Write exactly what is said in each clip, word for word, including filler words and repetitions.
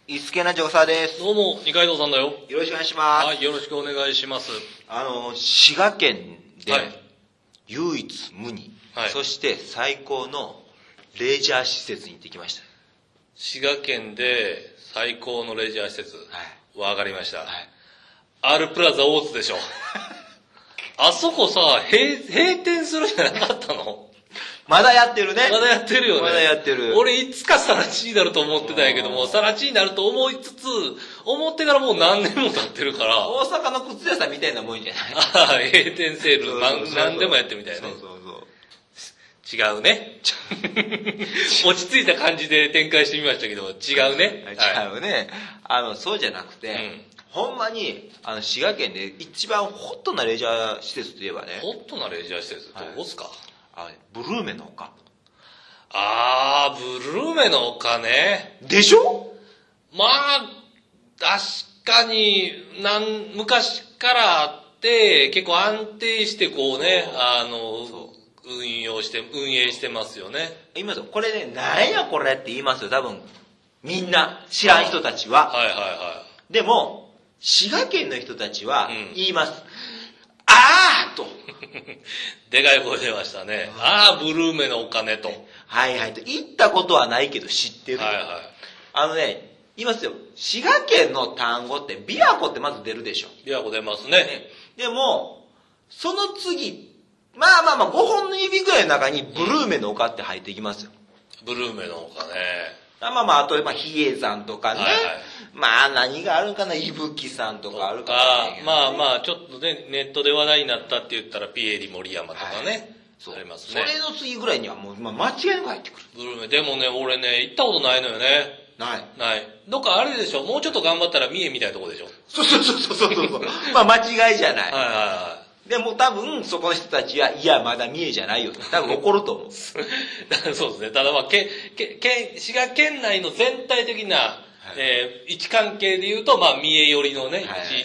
いすけな調査です。 どうも、二階堂さんだよ。 よろしくお願いします。 はい、よろしくお願いします。 あの、滋賀県で、 はい唯一無二、 はいそして最高のレジャー施設に行ってきました。 滋賀県で最高のレジャー施設。わ、かりました。 はい。 アールプラザ大津でしょ。あそこさ、閉、閉店するんじゃなかったの？ まだやってるね。 まだやってるよね。 まだやってる。 俺いつかさら地になると思ってたんやけども、さら地になると思いつつ、思ってからもう何年も経ってるから。 大阪の靴屋さんみたいなもんじゃない？ ああ、閉店セール、何でもやってみたいね。 そうそうそう。 違うね。落ち着いた感じで展開してみましたけど、違うね。 違うね。あの、そうじゃなくて、うん、ほんまに、あの、滋賀県で一番ホットなレジャー施設といえばね。 ホットなレジャー施設どこっすか？はい、 あ、ブルーメの丘。 あー、ブルーメの丘ね。 でしょ？ まあ、確かに、なん、昔からあって、結構安定してこうね、あの、運用して、運営してますよね。 言いますよ。これね、なんやこれって言いますよ、多分。みんな、知らん人たちは。 はいはいはい。 でも、滋賀県の人たちは、言います。うん、あーと。 でかい声出ましたね。あー、ブルーメのお金と。 はいはい。行ったことはないけど知ってる。 はいはい。 あのね、言いますよ。滋賀県の単語って、琵琶湖ってまず出るでしょ。 琵琶湖出ますね。 ね。でも、その次、まあまあまあ、ごほんの指ぐらいの中にブルーメの丘って入ってきますよ。 ブルーメの丘ね。 まあまあ、あと、まあ、比叡山とかね。はいはい、まあ、何があるかな、伊吹山とかあるかな、 ね。まあまあ、ちょっとね、ネットで話題になったって言ったら、ピエーリ森山とかね。はい、そうありますね。 それの次ぐらいにはもう、まあ、間違いなく入ってくる。 ブルーメ、でもね、俺ね、行ったことないのよね。 ない。 ない。どっかあれでしょ、もうちょっと頑張ったら三重みたいなとこでしょ。 そうそうそうそうそうそう。まあ、間違いじゃない。 はいはいはい。 でも多分、そこの人たちは、いや、まだ三重じゃないよ。多分怒ると思う。 そうですね。ただまあ、け、け、け、滋賀県内の全体的な、はい、えー、位置関係で言うと、まあ、三重寄りのね、はい、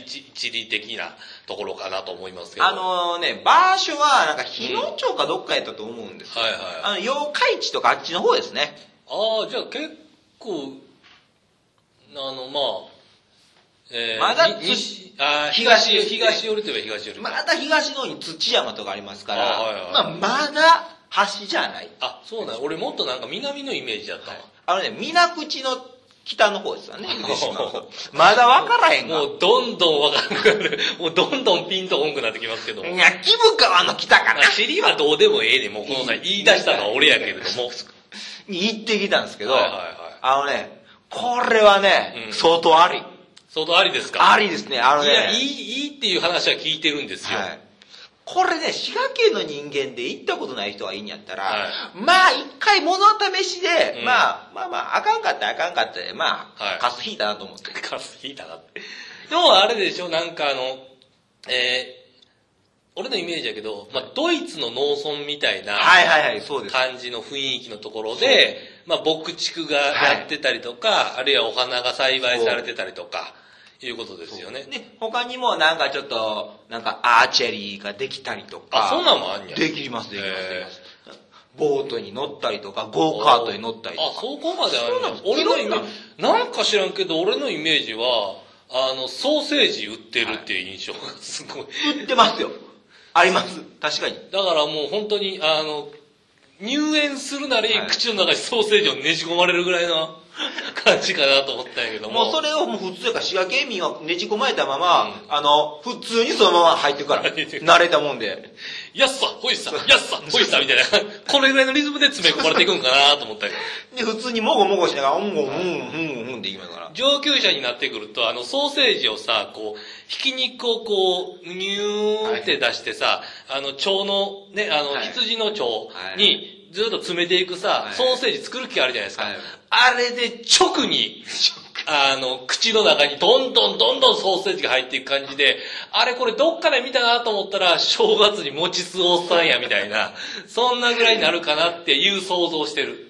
地, 地理的なところかなと思いますけど。 あのね、場所は、なんか、日野町かどっかやったと思うんですよ。 はいはい。 あの、八日市とかあっちの方ですね。 ああ、じゃあ結構、あの、まあ、えー、 まだ西、あ東、東寄りといえば東寄り。 まだ東の方に土山とかありますから、 はいはい、 まあ、まだ橋じゃない。 あ、そうなん。俺もっとなんか南のイメージだったわ。 あのね、水口の北の方ですよね。まだ分からへんが。 もうどんどん分からんくなる。もうどんどんピンとこんくなってきますけども。 いや、木生川の北かな。 地理はどうでもええねん。もうこの際言い出したのは俺やけれども。 に行ってきたんですけど、 はいはいはい、 あのね、これはね、うん、相当あり。 相当ありですか？ ありですね、あのね。いや、いい、いいっていう話は聞いてるんですよ。はい。 これね、滋賀県の人間で行ったことない人がいいんやったら、はい、まあ一回物試しで、うん、まあまあまあ、あかんかったらあかんかったで、まあ、はい、カス引いたなと思って。 カス引いたなって。でもあれでしょ、なんかあの、えー、俺のイメージやけど、まあ、ドイツの農村みたいな感じの雰囲気のところで、まあ、牧畜がやってたりとか、はい、あるいはお花が栽培されてたりとか、いうことですよね。 で、他にもなんかちょっと、なんかアーチェリーができたりとか。 あ、そんなんもあんや。 できます、できます、できます。ボートに乗ったりとか、ゴーカートに乗ったりとか。 あ、そこまであるんだ。俺のイメージ、なんか知らんけど、俺のイメージは、あの、ソーセージ売ってるっていう印象がすごい。 売ってますよ。あります。確かに。 だからもう本当に、あの、入園するなり、はい、口の中にソーセージをねじ込まれるぐらいの感じかなと思ったんやけども。 もうそれをもう普通やから、滋賀県民はねじ込まれたまま、うん、あの、普通にそのまま入ってくから。慣れたもんで。 やっさ、ほいさ、やっさ、ほいさ、みたいな。これぐらいのリズムで詰め込まれていくんかなと思ったけど。 で、普通にもごもごしながら、うんごん、うん、うん、うんっていきますから。 上級者になってくると、あの、ソーセージをさ、こう、ひき肉をこう、ニューって出してさ、はい、あの、腸の、ね、あの、はい、羊の腸にずっと詰めていくさ、はい、ソーセージ作る気あるじゃないですか。はい、あれで直に、あの、口の中にどんどんどんどんソーセージが入っていく感じで、あれこれどっかで見たなと思ったら、正月に餅つおっさんやみたいな、そんなぐらいになるかなっていう想像してる。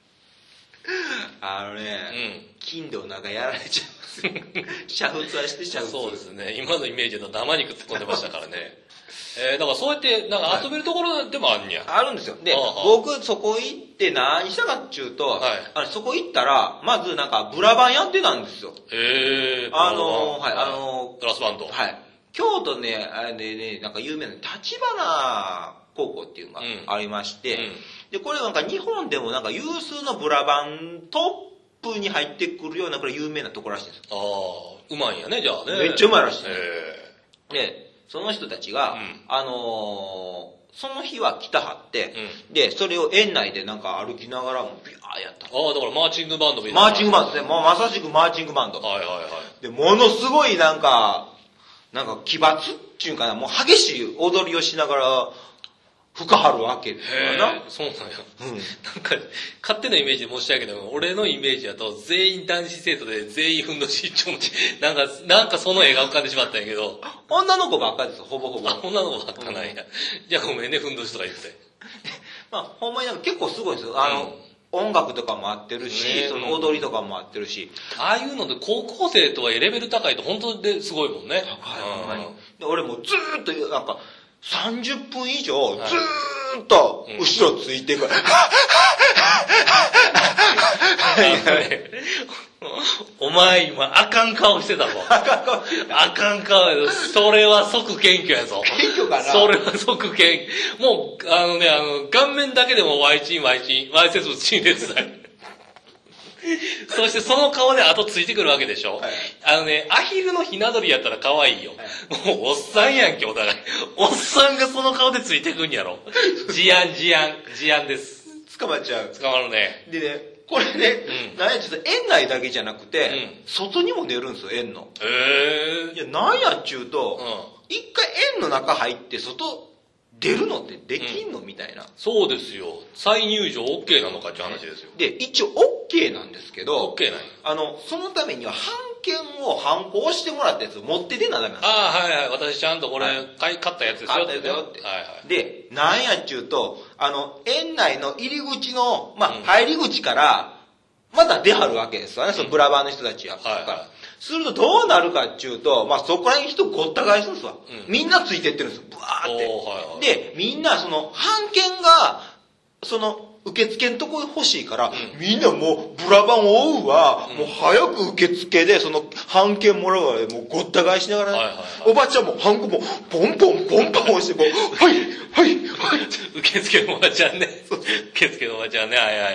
あのね、うん、金でお腹やられちゃいますよ。煮沸はして煮沸。 そうですね。今のイメージだと生肉突っ込んでましたからね。 えー、だからそうやって、なんか遊べるところでもあんにゃ。 あるんですよ。で、僕そこ行って何したかっちゅうと、はい、あのそこ行ったら、まずなんかブラバンやってたんですよ。 へー。 あの、はい、あの、 ブラスバンド。 はい。京都ね、あれでね、なんか有名な立花高校っていうのがありまして、うんうん、で、これなんか日本でもなんか有数のブラバントップに入ってくるようなこれ有名なところらしいんですよ。 ああ、うまいんやね、じゃあね。 めっちゃうまいらしい。で、その人たちが、うん、あのー、その日は来たはって、うん、で、それを園内でなんか歩きながらもビャーやった。 ああ、だからマーチングバンドみたいな。マーチングバンドですね。もうまさしくマーチングバンド。 はいはいはい。 で、ものすごいなんか、なんか奇抜っていうかな、もう激しい踊りをしながら、吹かはるわけですよな。 そうなんや。うん。なんか、勝手なイメージで申し訳ないけど、俺のイメージだと、全員男子生徒で、全員ふんどし一丁持ち、なんか、なんかその絵が浮かんでしまったんやけど。 女の子ばっかりですよ、ほぼほぼ。 あ、女の子ばっかなんや。うん、じゃあごめんね、ふんどしとか言って。 まあ、ほんまになんか結構すごいですよ。あの、うん、音楽とかも合ってるし、ね、その踊りとかも合ってるし。 ああいうので、高校生とはいえレベル高いと本当ですごいもんね。 高い、ほんまに。で、俺もずーっと、なんか、さんじゅっぷん以上、ずーっと、後ろついてくる。 お前今、あかん顔してたぞ。 あかん顔してた。あかん顔やぞ。それは即謙虚やぞ。 謙虚かな。 それは即謙虚。もう、あのね、あの、顔面だけでも Y チン、Y チン、Y 接物陳列罪。そしてその顔で後ついてくるわけでしょ、はい、あのね、アヒルのひな鳥やったら可愛いよ。はい、もうおっさんやんけ、お互い。おっさんがその顔でついてくんやろ。事案、事案、事案です。 捕まっちゃう。 捕まるね。 でね、これね、うん、なんやちょっと園内だけじゃなくて、うん、外にも出るんですよ、園の。 へー。 いや、なんやっちゅうと、うん、一回園の中入って外、出るのってできんの、うん、みたいな。 そうですよ。再入場 OK なのかって話ですよ。 で、一応 OK なんですけど、 OK なんや。 あの、そのためには、版権を反抗してもらったやつを持って出なダメなんですよ。 ああ、はいはい。私ちゃんとこれ、はい、買い、買ったやつですよ。 買ったやつよって。はいはい。で、なんやっちゅうと、あの、園内の入り口の、まあ、うん、入り口から、また出はるわけですよね、うん、そのブラバーの人たちやから。はいはい、するとどうなるかっていうと、まあそこら辺人ごった返すんですわ。うん、みんなついてってるんですよ、ブワーって。はいはい、で、みんなその、版権が、その、受付のとこ欲しいから、うん、みんなもうブラバンを追うわ、うん、もう早く受付でその版権もらうわで、もうごった返しながら、ねはいはいはい、おばちゃんも版権もポンポンポンポン押して、もう、はい、はい、はい。 受付のおばちゃんね。受付のおばちゃんね、はいはいはい。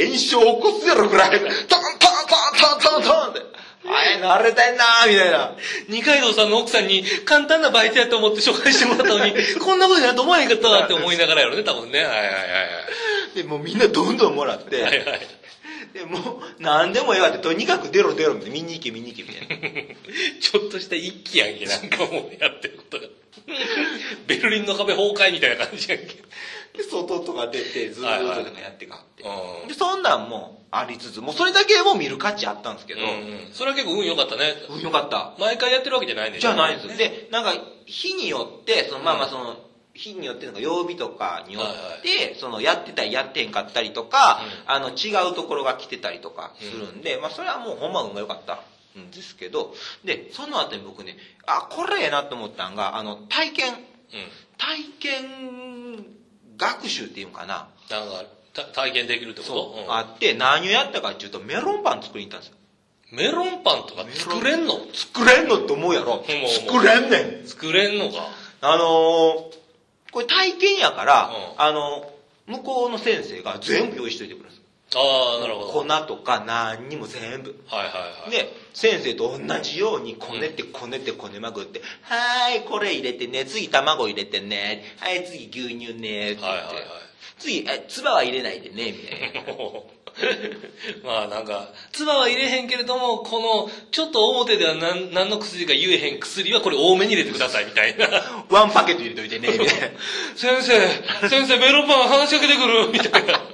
炎症起こすやろぐらい、タンタンタンタンタンタンって。あれ、慣れてんなーみたいな。 二階堂さんの奥さんに簡単なバイトやと思って紹介してもらったのに、こんなことになると思わへんかったわって思いながらやろね、多分ね。はいはいはいはい。 で、もうみんなどんどんもらって、はいはい、で、もう、なんでもええわって、とにかく出ろ出ろみたいな、見に行け見に行けみたいな。 ちょっとした一気やんけ、なんかもうやってることが。ベルリンの壁崩壊みたいな感じやんけ。 で、外とか出て、ずーっとなんかやってかって、はいはい。で、そんなんもありつつ、もうそれだけも見る価値あったんですけど。うんうん、 それは結構運良かったね。 運良かった。 毎回やってるわけじゃないんでしょ。 じゃないんですよ。で、なんか、日によって、その、まあまあその、うん日によって、なんか曜日とかによって、はいはい、そのやってたりやってんかったりとか、うん、あの違うところが来てたりとかするんで、うん、まあそれはもうほんま運が良かったんですけど、で、その後に僕ね、あ、これええなと思ったんが、あの、体験、うん、体験学習っていうのかな。 なんか、体験できるってことそう、うん、あって、何をやったかっていうと、メロンパン作りに行ったんですよ。 メロンパンとか作れんの作れんのって思うやろ。作れんねん。作れんのか。 あのー、これ体験やから、うん、あの、向こうの先生が全部用意しといてくれるんです。 ああ、なるほど。 粉とか何にも全部。 はいはいはい。 で、先生と同じようにこねてこねてこねまくって、うん、はーい、これ入れてね、次卵入れてね、はい、次牛乳ね、って言って、はいはいはい、次、え、唾は入れないでね、みたいな。 まあなんか、唾は入れへんけれども、この、ちょっと表では何何の薬か言えへん薬はこれ多めに入れてください、みたいな。 ワンパケット入れといてね、みたいな。 先生、先生メロンパン話しかけてくる、みたいな。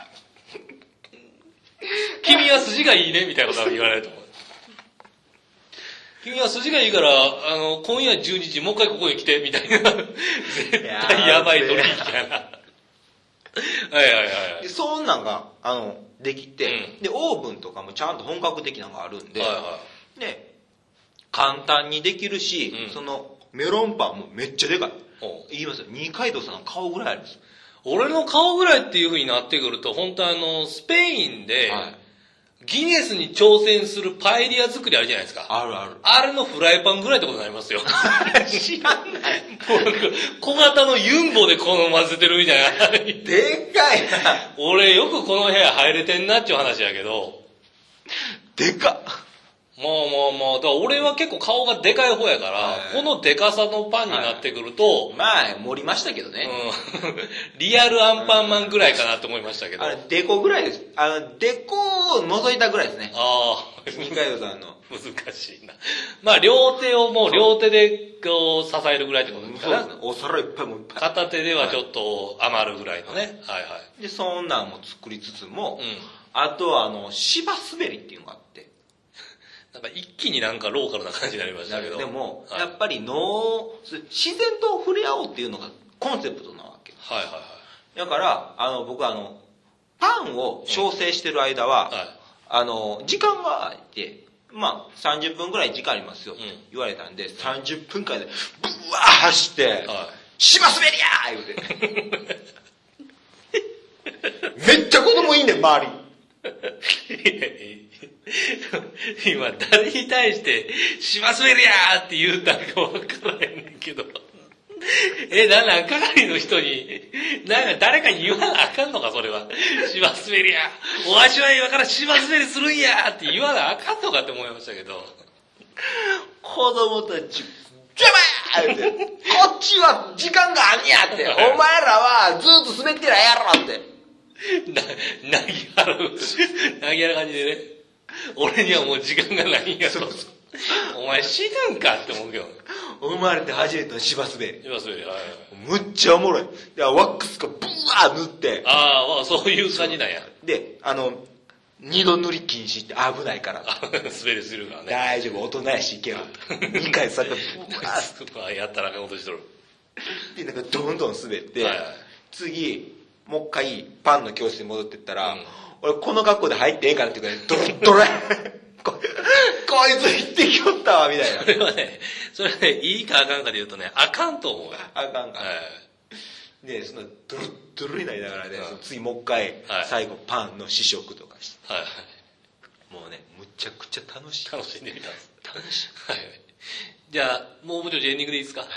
君は筋がいいね、みたいなこと言われると思う。君は筋がいいから、あの、今夜じゅうにじもう一回ここに来て、みたいな。絶対やばい取引やな。はいはいはい。 で、そんなんが、あの、できて、うん、で、オーブンとかもちゃんと本格的なのがあるんで、はいはい、で、簡単にできるし、うん、その、メロンパンもめっちゃでかい。 言いますよ。二階堂さんの顔ぐらいあります。 俺の顔ぐらいっていう風になってくると、本当あの、スペインで、はい、ギネスに挑戦するパエリア作りあるじゃないですか。 あるある。 あれのフライパンぐらいってことになりますよ。 知らんない。 小型のユンボでこの混ぜてるみたいな。 でっかいな。 俺よくこの部屋入れてんなっていう話やけど。 でかっ。 まあまあまあ、だから俺は結構顔がでかい方やから、このでかさのパンになってくると、 はい、まあ、盛りましたけどね。 うん。リアルアンパンマンぐらいかなって思いましたけど。 あれ、デコぐらいです。あの、デコを覗いたぐらいですね。 ああ。二階堂さんの。 難しいな。まあ、両手をもう両手でこう支えるぐらいってことですかね。そうですね。 お皿いっぱいもいっぱい。 片手ではちょっと余るぐらいのね。はい、はい、はい。 で、そんなんも作りつつも、うん、あとはあの、芝滑りっていうのがあって。 なんか一気になんかローカルな感じになりましたけど。 でも、はい、やっぱり脳、自然と触れ合おうっていうのがコンセプトなわけ。 はいはいはい。 だから、あの、僕はあの、パンを調整してる間は、うんはい、あの、時間があって、まあ、さんじゅっぷんぐらい時間ありますよ、うん、言われたんで、さんじゅっぷんかんで、ブワー走って、はい、芝滑りやー言うて。めっちゃ子供いいねん、周り。 今、誰に対して、芝滑りやーって言うたんかわからへんねんけど。え、なんなん、係の人に、なんか誰かに言わなあかんのか、それは。芝滑りやー。おわしは今から芝滑りするんやーって言わなあかんのかって思いましたけど。 子供たち、邪魔ーって、こっちは時間があんやって、お前らはずっと滑ってらやろって。 な、なぎはる、なぎはる感じでね。俺にはもう時間がないんやと。そうそうお前死ぬんかって思うけど。 生まれて初めての芝滑り。 芝滑り、はいはい。 むっちゃおもろい。でワックスがブワー塗って。 ああ、まあそういう感じなんや。 で、あの、二度塗り禁止って危ないから。 滑りするからね。 大丈夫、大人やしいける。二回されたらブワー。やったらあかんことしとる。 で、なんかどんどん滑って、はいはい、次、もう一回パンの教室に戻ってったら、うん、俺この学校で入ってええかなって言うから、ドロッドロや。こ, こいつ行ってきよったわ、みたいな。 それはね、それね、いいかあかんかで言うとね、あかんと思うよ。 あかんか。はい、で、そのドロッドロになりながらね、うん、その次もう一回、はい、最後パンの試食とかして。はい、もうね、むちゃくちゃ楽しい。 楽しんでみたんです。 楽しい。 はい。じゃあ、もうもうちょっとエンディングでいいですか？はい。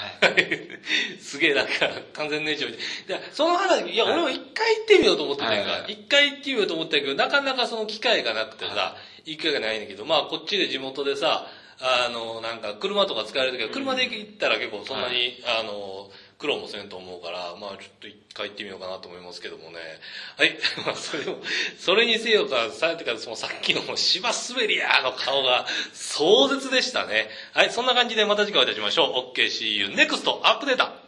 すげえなんか、完全燃焼で。その話、いや、俺も一回行ってみようと思ってたんやが、一回行ってみようと思ったけど、なかなかその機会がなくてさ、行く機会がないんだけど、まあ、こっちで地元でさ、あの、なんか、車とか使えるときは、車で行ったら結構そんなに、あの、苦労もせんと思うから、まあ、ちょっと一回行ってみようかなと思いますけどもね。はい。まあ、それも、それにせよか、さ、てか、そのさっきの芝滑りやーの顔が壮絶でしたね。はい。そんな感じでまた次回お会いいたしましょう。OK, see you next アップデート。